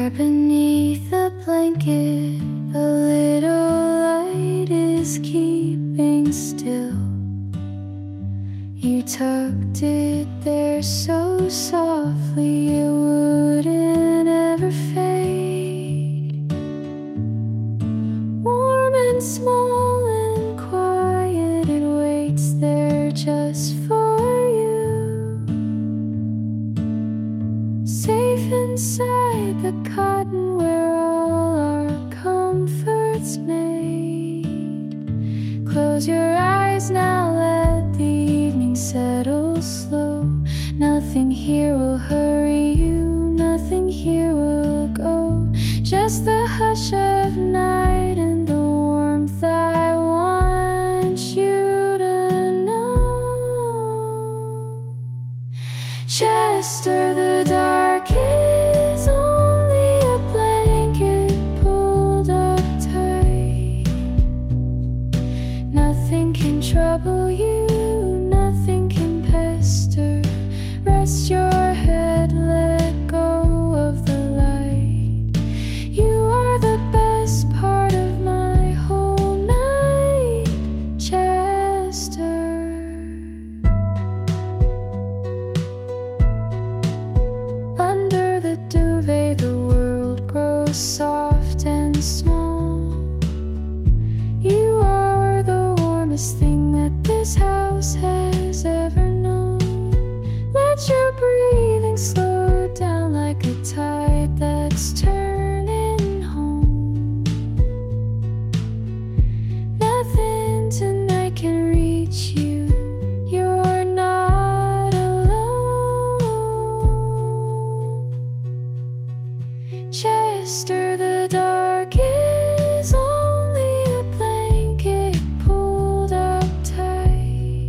There beneath the blanket, a little light is keeping still. You tucked it there so softly it wouldn't ever fade. Warm and small and quiet, it waits there just for you. Safe inside the cotton where all our comforts made. Close your eyes now, let the evening settle slow. Nothing here will hurry you, nothing here will go. Just the hush of night and the warmth I want you to know. Chester, the dark is only a blanket pulled up tight. Nothing can trouble you, nothing can pester. Rest your head, let go of the light. You are the best part of my whole night, Chester. Under the duvet the world grows soft and small. You are the warmest thing that this house has ever known. Let your breathing slow down like a tide that's turning home. Nothing tonight can reach you, you're not alone. Chester, the dark is only a blanket pulled up tight.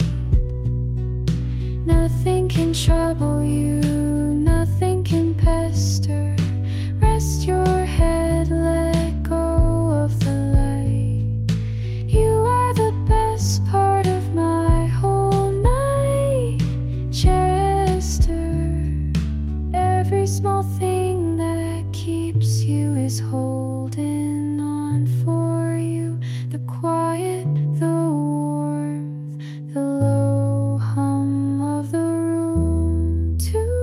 Nothing can trouble you, nothing can pester. Rest your head, let go of the light. You are the best part of my whole night, Chester. Every small thing that keeps you is holding on for you. The quiet, the warmth, the low hum of the room too.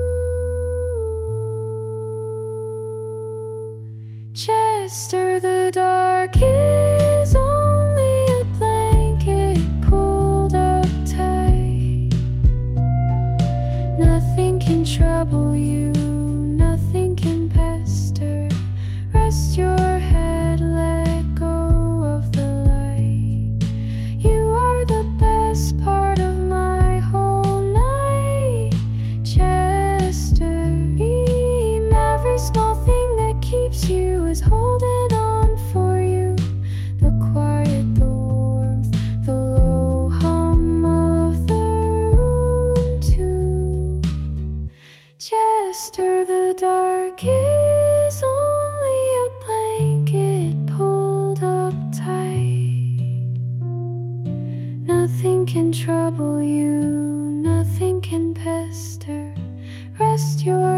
Chester, the dark is only a blanket pulled up tight. Nothing can trouble you, nothing can pester. Rest your head, let go of the light. You are the best part of my whole night, Chester. Every small thing that keeps you is holding on for you. The quiet, the warmth, the low hum of the room too. Chester, the dark is only a blanket pulled up tight. Nothing can trouble you, nothing can pester. Rest your